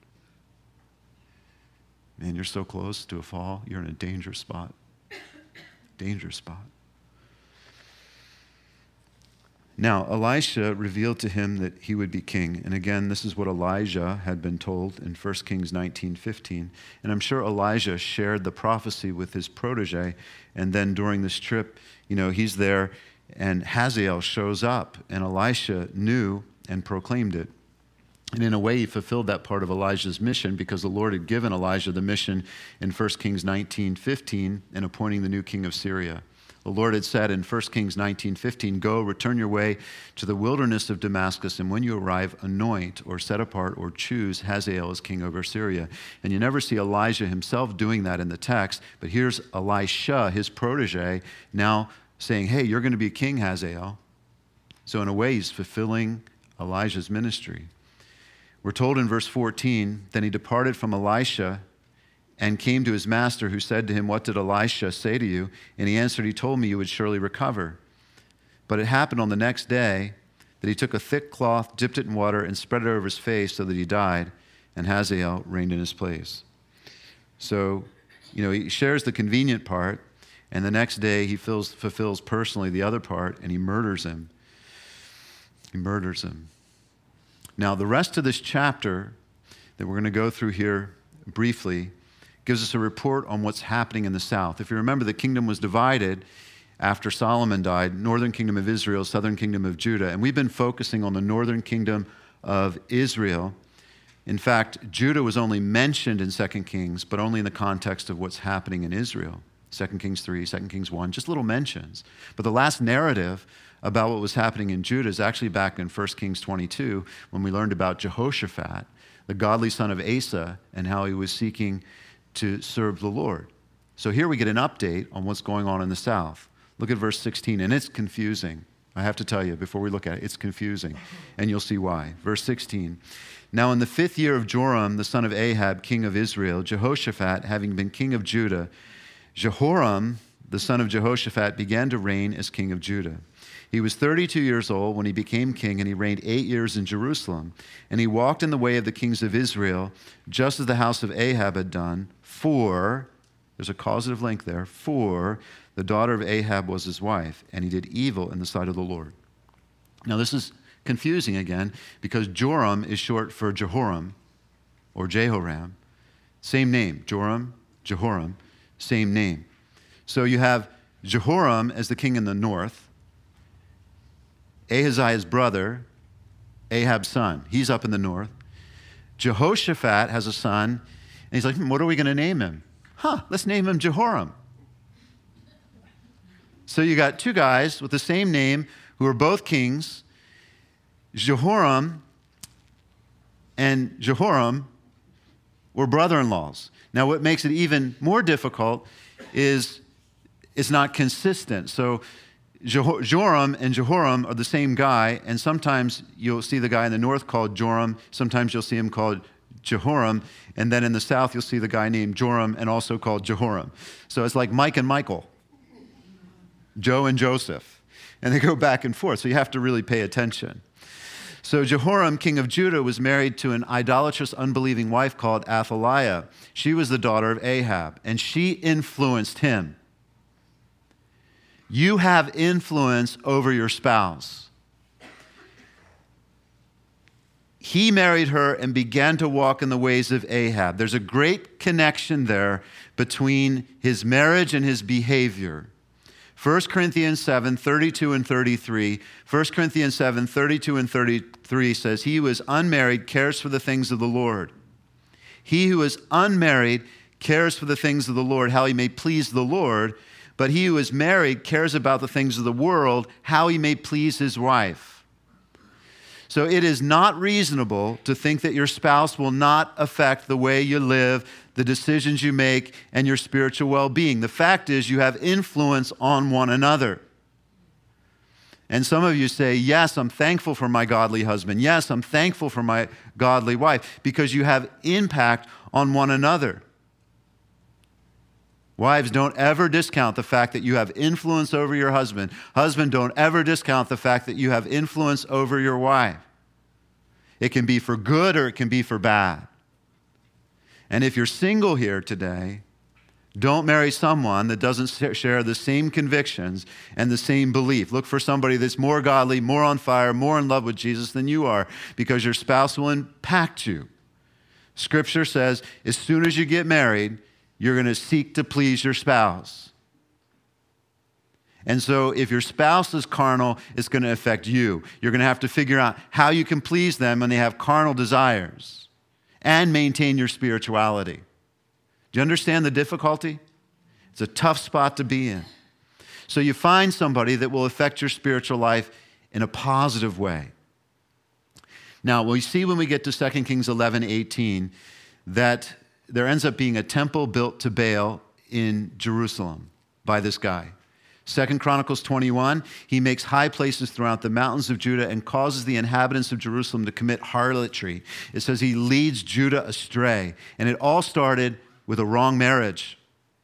Man, you're so close to a fall. You're in a dangerous spot. Dangerous spot. Now, Elisha revealed to him that he would be king. And again, this is what Elijah had been told in First Kings nineteen fifteen. And I'm sure Elijah shared the prophecy with his protege. And then during this trip, you know, he's there and Hazael shows up. And Elisha knew and proclaimed it. And in a way, he fulfilled that part of Elijah's mission because the Lord had given Elijah the mission in First Kings nineteen fifteen in appointing the new king of Syria. The Lord had said in First Kings nineteen fifteen, go, return your way to the wilderness of Damascus, and when you arrive, anoint or set apart or choose Hazael as king over Syria. And you never see Elijah himself doing that in the text, but here's Elisha, his protege, now saying, hey, you're going to be king, Hazael. So in a way, he's fulfilling Elijah's ministry. We're told in verse fourteen, then he departed from Elisha and came to his master, who said to him, what did Elisha say to you? And he answered, he told me you would surely recover. But it happened on the next day that he took a thick cloth, dipped it in water, and spread it over his face so that he died, and Hazael reigned in his place. So, you know, he shares the convenient part, and the next day he fills, fulfills personally the other part, and he murders him. He murders him. Now, the rest of this chapter that we're going to go through here briefly gives us a report on what's happening in the south. If you remember, the kingdom was divided after Solomon died, northern kingdom of Israel, southern kingdom of Judah. And we've been focusing on the northern kingdom of Israel. In fact, Judah was only mentioned in Second Kings, but only in the context of what's happening in Israel. Second Kings three, Second Kings one, just little mentions. But the last narrative about what was happening in Judah is actually back in First Kings twenty-two, when we learned about Jehoshaphat, the godly son of Asa, and how he was seeking to serve the Lord. So here we get an update on what's going on in the south. Look at verse sixteen, and it's confusing. I have to tell you, before we look at it, it's confusing, and you'll see why. Verse sixteen, now in the fifth year of Joram, the son of Ahab, king of Israel, Jehoshaphat, having been king of Judah, Jehoram, the son of Jehoshaphat, began to reign as king of Judah. He was thirty-two years old when he became king, and he reigned eight years in Jerusalem. And he walked in the way of the kings of Israel, just as the house of Ahab had done, for, there's a causative link there, for the daughter of Ahab was his wife, and he did evil in the sight of the Lord. Now this is confusing again, because Joram is short for Jehoram, or Jehoram. Same name, Joram, Jehoram, same name. So you have Jehoram as the king in the north, Ahaziah's brother, Ahab's son. He's up in the north. Jehoshaphat has a son, and he's like, hmm, what are we going to name him? Huh, let's name him Jehoram. So you got two guys with the same name who are both kings. Jehoram and Jehoram were brother-in-laws. Now what makes it even more difficult is it's not consistent. So Joram and Jehoram are the same guy, and sometimes you'll see the guy in the north called Joram. Sometimes you'll see him called Jehoram. And then in the south, you'll see the guy named Joram and also called Jehoram. So it's like Mike and Michael, Joe and Joseph. And they go back and forth. So you have to really pay attention. So Jehoram, king of Judah, was married to an idolatrous, unbelieving wife called Athaliah. She was the daughter of Ahab, and she influenced him. You have influence over your spouse. He married her and began to walk in the ways of Ahab. There's a great connection there between his marriage and his behavior. First Corinthians seven, thirty-two and thirty-three. First Corinthians seven, thirty-two and thirty-three says, he who is unmarried cares for the things of the Lord. He who is unmarried cares for the things of the Lord, how he may please the Lord. But he who is married cares about the things of the world, how he may please his wife. So it is not reasonable to think that your spouse will not affect the way you live, the decisions you make, and your spiritual well-being. The fact is you have influence on one another. And some of you say, yes, I'm thankful for my godly husband. Yes, I'm thankful for my godly wife, because you have impact on one another. Wives, don't ever discount the fact that you have influence over your husband. Husband, don't ever discount the fact that you have influence over your wife. It can be for good or it can be for bad. And if you're single here today, don't marry someone that doesn't share the same convictions and the same belief. Look for somebody that's more godly, more on fire, more in love with Jesus than you are, because your spouse will impact you. Scripture says as soon as you get married, you're going to seek to please your spouse. And so if your spouse is carnal, it's going to affect you. You're going to have to figure out how you can please them when they have carnal desires and maintain your spirituality. Do you understand the difficulty? It's a tough spot to be in. So you find somebody that will affect your spiritual life in a positive way. Now, we see when we get to Second Kings eleven eighteen that there ends up being a temple built to Baal in Jerusalem by this guy. Second Chronicles twenty-one, he makes high places throughout the mountains of Judah and causes the inhabitants of Jerusalem to commit harlotry. It says he leads Judah astray. And it all started with a wrong marriage.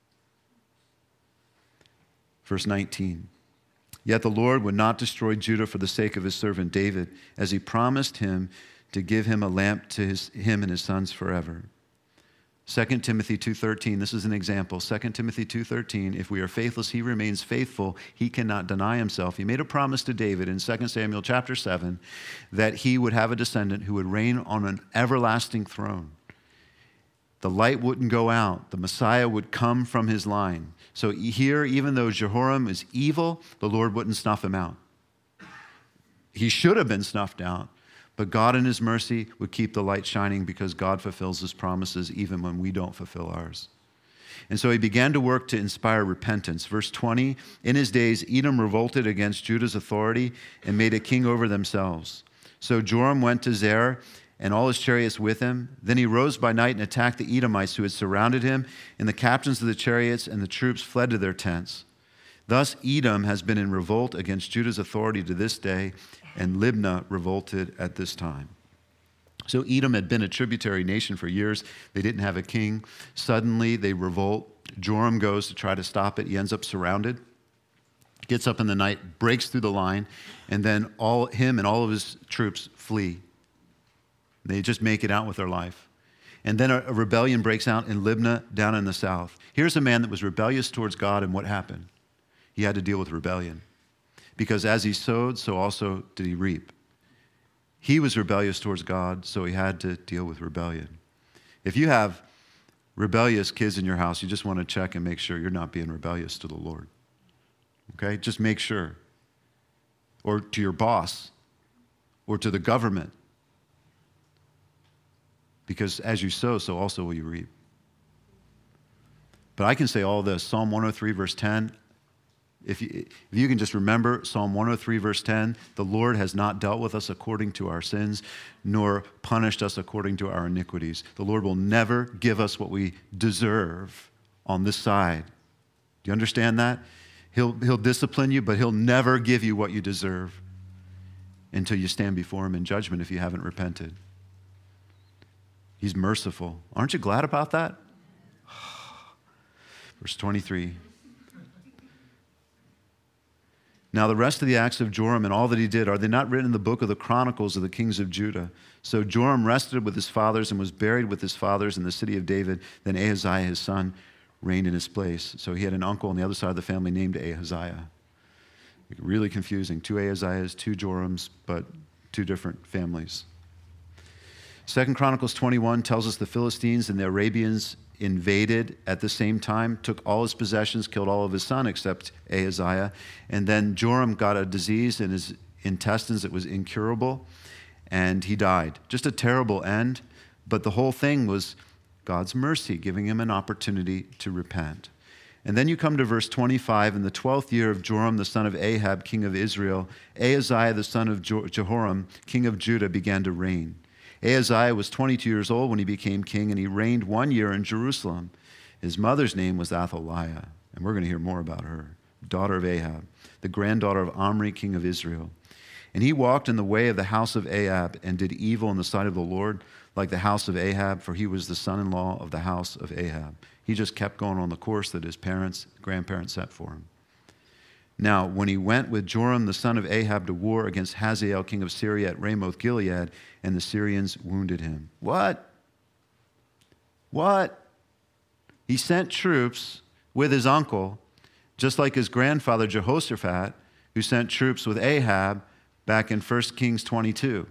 Verse nineteen, yet the Lord would not destroy Judah for the sake of his servant David, as he promised him to give him a lamp to his, him and his sons forever. Second Timothy two thirteen, this is an example. Second Timothy two thirteen, if we are faithless, he remains faithful. He cannot deny himself. He made a promise to David in Second Samuel chapter seven that he would have a descendant who would reign on an everlasting throne. The light wouldn't go out. The Messiah would come from his line. So here, even though Jehoram is evil, the Lord wouldn't snuff him out. He should have been snuffed out. But God in his mercy would keep the light shining because God fulfills his promises even when we don't fulfill ours. And so he began to work to inspire repentance. Verse twenty, in his days, Edom revolted against Judah's authority and made a king over themselves. So Joram went to Zair and all his chariots with him. Then he rose by night and attacked the Edomites who had surrounded him, and the captains of the chariots and the troops fled to their tents. Thus Edom has been in revolt against Judah's authority to this day, and Libnah revolted at this time. So Edom had been a tributary nation for years. They didn't have a king. Suddenly they revolt. Joram goes to try to stop it. He ends up surrounded, gets up in the night, breaks through the line, and then all him and all of his troops flee. They just make it out with their life. And then a, a rebellion breaks out in Libnah down in the south. Here's a man that was rebellious towards God, and what happened? He had to deal with rebellion. Because as he sowed, so also did he reap. He was rebellious towards God, so he had to deal with rebellion. If you have rebellious kids in your house, you just want to check and make sure you're not being rebellious to the Lord. Okay? Just make sure. Or to your boss, or to the government. Because as you sow, so also will you reap. But I can say all this. Psalm one oh three, verse ten, If you, if you can just remember Psalm one oh three, verse ten, the Lord has not dealt with us according to our sins, nor punished us according to our iniquities. The Lord will never give us what we deserve on this side. Do you understand that? He'll, he'll discipline you, but he'll never give you what you deserve until you stand before him in judgment if you haven't repented. He's merciful. Aren't you glad about that? Verse twenty-three. Now the rest of the acts of Joram and all that he did, are they not written in the book of the Chronicles of the kings of Judah? So Joram rested with his fathers and was buried with his fathers in the city of David. Then Ahaziah, his son, reigned in his place. So he had an uncle on the other side of the family named Ahaziah. Really confusing. Two Ahaziahs, two Jorams, but two different families. Second Chronicles twenty-one tells us the Philistines and the Arabians invaded at the same time, took all his possessions, killed all of his son except Ahaziah. And then Joram got a disease in his intestines that was incurable, and he died. Just a terrible end, but the whole thing was God's mercy, giving him an opportunity to repent. And then you come to verse twenty-five. In the twelfth year of Joram, the son of Ahab, king of Israel, Ahaziah, the son of Jehoram, king of Judah, began to reign. Ahaziah was twenty-two years old when he became king, and he reigned one year in Jerusalem. His mother's name was Athaliah, and we're going to hear more about her, daughter of Ahab, the granddaughter of Omri, king of Israel. And he walked in the way of the house of Ahab and did evil in the sight of the Lord, like the house of Ahab, for he was the son-in-law of the house of Ahab. He just kept going on the course that his parents, grandparents set for him. Now, when he went with Joram, the son of Ahab, to war against Hazael, king of Syria, at Ramoth Gilead, and the Syrians wounded him. What? What? He sent troops with his uncle, just like his grandfather Jehoshaphat, who sent troops with Ahab back in First Kings twenty-two.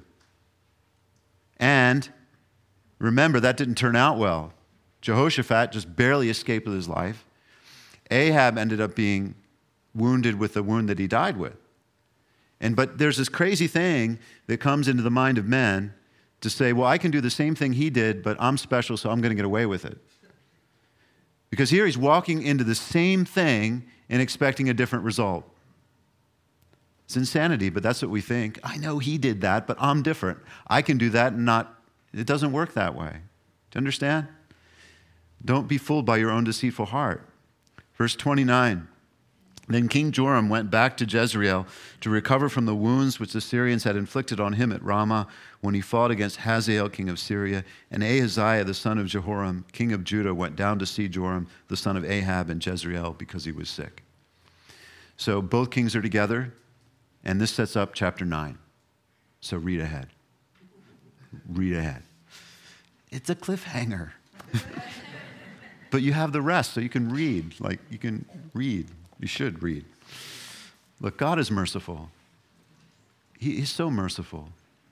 And remember, that didn't turn out well. Jehoshaphat just barely escaped with his life. Ahab ended up being wounded with the wound that he died with. And but there's this crazy thing that comes into the mind of men to say, well, I can do the same thing he did, but I'm special, so I'm going to get away with it. Because here he's walking into the same thing and expecting a different result. It's insanity, but that's what we think. I know he did that, but I'm different. I can do that and not, it doesn't work that way. Do you understand? Don't be fooled by your own deceitful heart. Verse twenty-nine. Then King Joram went back to Jezreel to recover from the wounds which the Syrians had inflicted on him at Ramah when he fought against Hazael, king of Syria. And Ahaziah, the son of Jehoram, king of Judah, went down to see Joram, the son of Ahab, in Jezreel because he was sick. So both kings are together, and this sets up chapter nine. So read ahead. Read ahead. It's a cliffhanger. But you have the rest, so you can read. Like, you can read. You should read. Look, God is merciful. He is so merciful.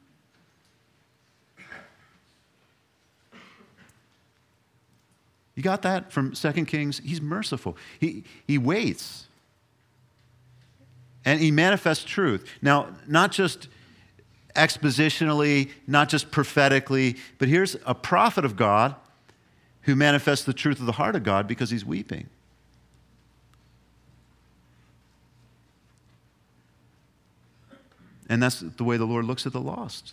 You got that from Second Kings? He's merciful. He, he waits. And he manifests truth. Now, not just expositionally, not just prophetically, but here's a prophet of God who manifests the truth of the heart of God because he's weeping. And that's the way the Lord looks at the lost.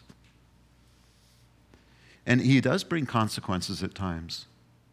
And he does bring consequences at times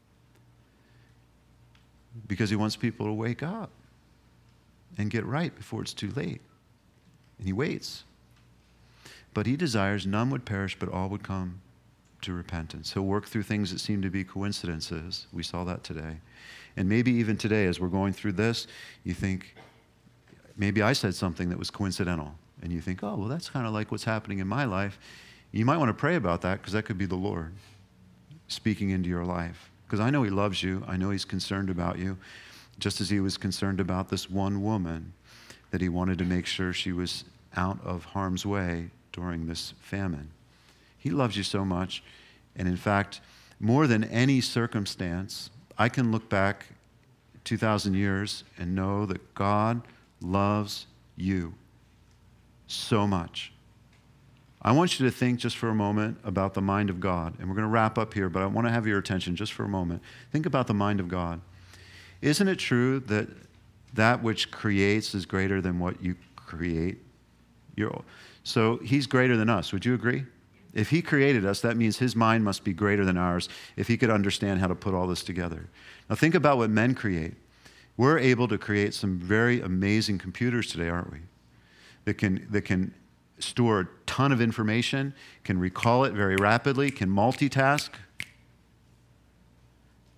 because he wants people to wake up and get right before it's too late. And he waits. But he desires none would perish, but all would come to repentance. He'll work through things that seem to be coincidences. We saw that today. And maybe even today, as we're going through this, you think, maybe I said something that was coincidental. And you think, oh, well, that's kind of like what's happening in my life. You might want to pray about that because that could be the Lord speaking into your life. Because I know he loves you. I know he's concerned about you, just as he was concerned about this one woman that he wanted to make sure she was out of harm's way during this famine. He loves you so much. And in fact, more than any circumstance, I can look back two thousand years and know that God loves you so much. I want you to think just for a moment about the mind of God. And we're going to wrap up here, but I want to have your attention just for a moment. Think about the mind of God. Isn't it true that that which creates is greater than what you create? You're, so he's greater than us. Would you agree? If he created us, that means his mind must be greater than ours if he could understand how to put all this together. Now think about what men create. We're able to create some very amazing computers today, aren't we? That can, that can store a ton of information, can recall it very rapidly, can multitask.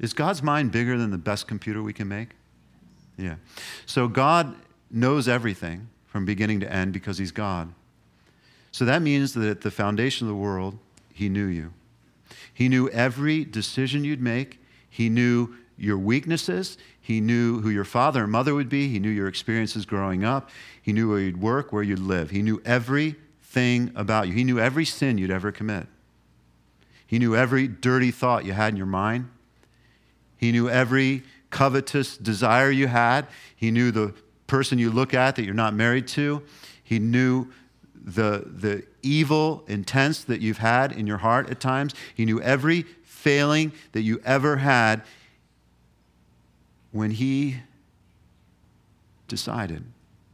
Is God's mind bigger than the best computer we can make? Yeah. So God knows everything from beginning to end because he's God. So that means that at the foundation of the world, he knew you. He knew every decision you'd make. He knew your weaknesses. He knew who your father and mother would be. He knew your experiences growing up. He knew where you'd work, where you'd live. He knew everything about you. He knew every sin you'd ever commit. He knew every dirty thought you had in your mind. He knew every covetous desire you had. He knew the person you look at that you're not married to. He knew the, the evil intents that you've had in your heart at times. He knew every failing that you ever had when he decided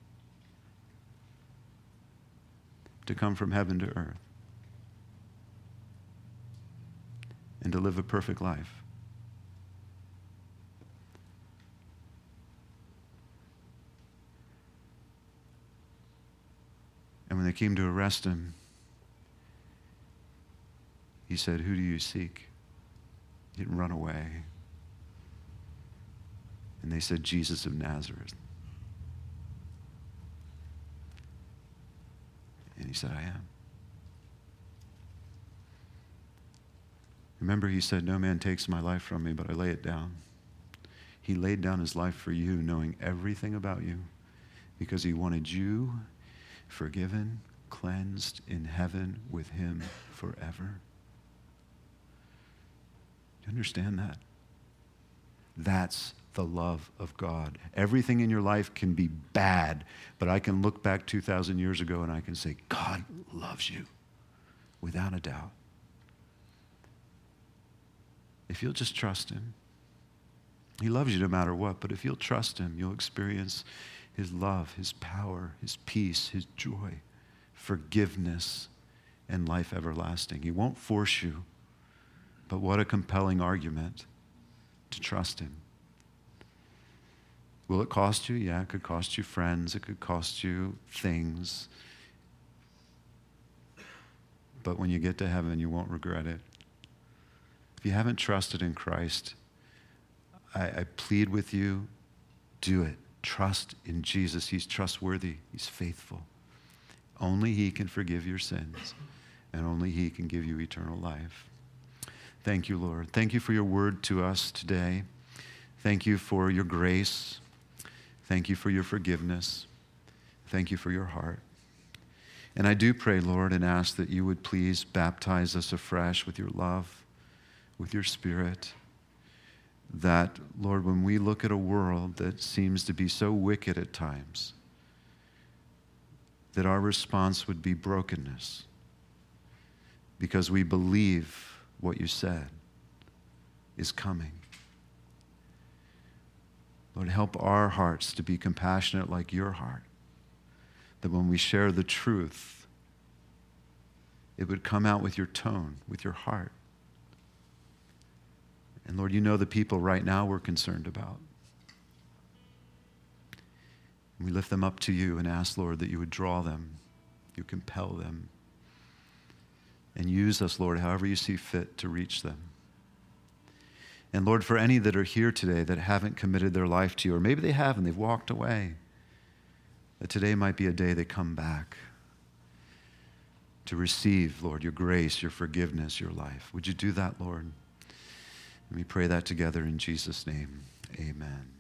to come from heaven to earth and to live a perfect life. And when they came to arrest him, he said, "Who do you seek?" He didn't run away. And they said, "Jesus of Nazareth." And he said, "I am." Remember, he said, "No man takes my life from me, but I lay it down." He laid down his life for you, knowing everything about you, because he wanted you forgiven, cleansed in heaven with him forever. Do you understand that? That's the love of God. Everything in your life can be bad, but I can look back two thousand years ago and I can say, God loves you without a doubt. If you'll just trust him. He loves you no matter what, but if you'll trust him, you'll experience his love, his power, his peace, his joy, forgiveness, and life everlasting. He won't force you, but what a compelling argument to trust him. Will it cost you? Yeah, it could cost you friends. It could cost you things. But when you get to heaven, you won't regret it. If you haven't trusted in Christ, I, I plead with you, do it. Trust in Jesus. He's trustworthy. He's faithful. Only he can forgive your sins, and only he can give you eternal life. Thank you, Lord. Thank you for your word to us today. Thank you for your grace. Thank you for your forgiveness. Thank you for your heart. And I do pray, Lord, and ask that you would please baptize us afresh with your love, with your Spirit, that, Lord, when we look at a world that seems to be so wicked at times, that our response would be brokenness because we believe what you said is coming. Lord, help our hearts to be compassionate like your heart, that when we share the truth, it would come out with your tone, with your heart. And Lord, you know the people right now we're concerned about. And we lift them up to you and ask, Lord, that you would draw them, you compel them, and use us, Lord, however you see fit to reach them. And Lord, for any that are here today that haven't committed their life to you, or maybe they have and they've walked away, that today might be a day they come back to receive, Lord, your grace, your forgiveness, your life. Would you do that, Lord? And we pray that together in Jesus' name. Amen.